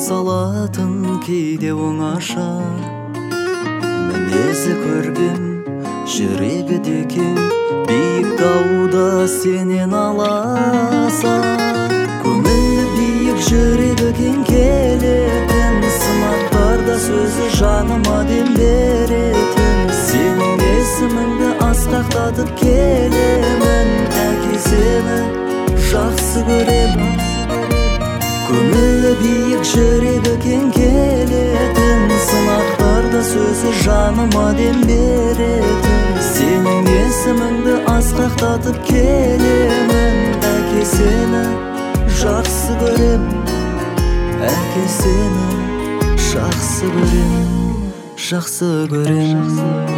салатын кейде оңашар. Мінезі көргем жүрегі декен, биік тауда сенен аласа. Көңілі биік жүрегі кең келетін, сынақтарда сөзі жаныма дем беретін. Сенің есіміңді асқақтатып келемін, әке сені жақсы көремін. Көңілі биік жүрегі кең келетін, сынақтарда сөзі жаныма дем беретін. Сенің есіміңді асқақтатып келемін, әке сені жақсы көремін. Әке сені жақсы көремін, жақсы көремін.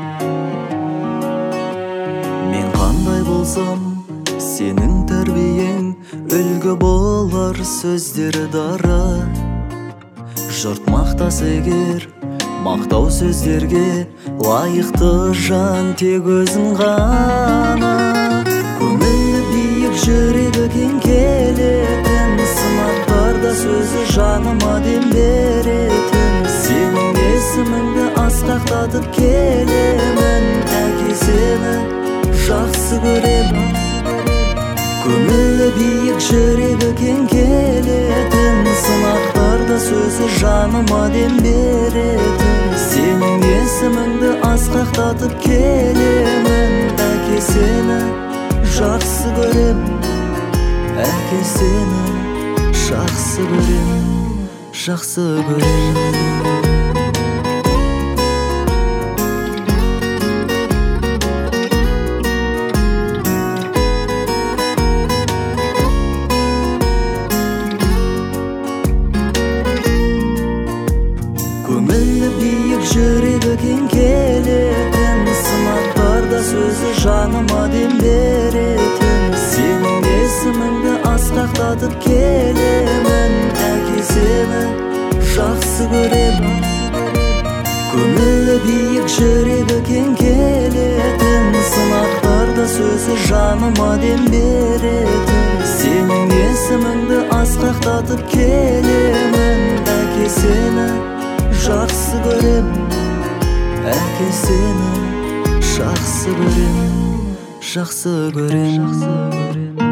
Мен қандай болсам, сенің тәрбиең үлгі болар, сөздері дара. Жұрт мақтас егер, мақтау сөздерге лайықты жан тек өзің ғана. Көңілі биік жүрегі кең келетін, сынақтарда сөзі жаныма дем беретін. Сенің есіміңді асқақтатып келемін, әке сені жақсы көремін. Көңілі биік жүрегі кең келетін, сынақтарда сөзі жаныма дем беретін. Сенің есіміңді асқақтатып келемін, әке сені жақсы көремін. Әке сені жақсы көремін, жақсы көремін. Көңілі биік жүрегі кең келетін, сынақтарда сөзі жаныма дем беретін. Сенің есіміңді асқақтатып келемін, әке сені жақсы көремін. Көңілі биік жүрегі кең келетін, сынақтарда сөзі жаныма дем беретін. Сенің есіміңді асқақтатып келемін, әке сені жақсы көремін. Әке сені жақсы көремін, жақсы көремін.